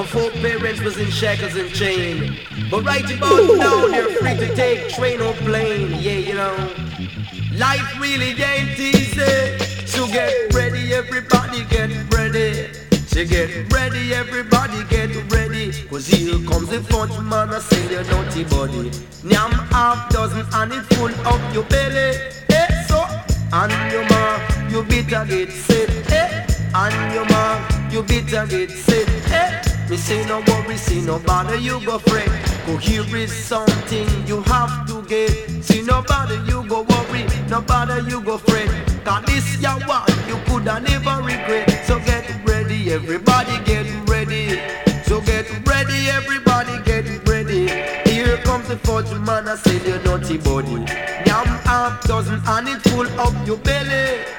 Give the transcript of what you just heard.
folk parents was in shackles and chain, but right about now they're free to take train or plane. Yeah, you know, life really ain't easy. So get ready, everybody get ready. So get ready, everybody get ready. Cause here comes the fudge man, I say your naughty body. Nyam half dozen and it full of your belly. Eh, so, and your ma, you better get set. Eh, and your ma, you better get set. Eh, me say no worry, say no bother, you go fret. Cause here is something you have to get. See no bother, you go worry, no bother, you go fret. Cause this ya one, you coulda never regret. So get ready, everybody get ready. So get ready, everybody get ready. Here comes the fudge man, I say your naughty body. Yam half dozen and it full of your belly.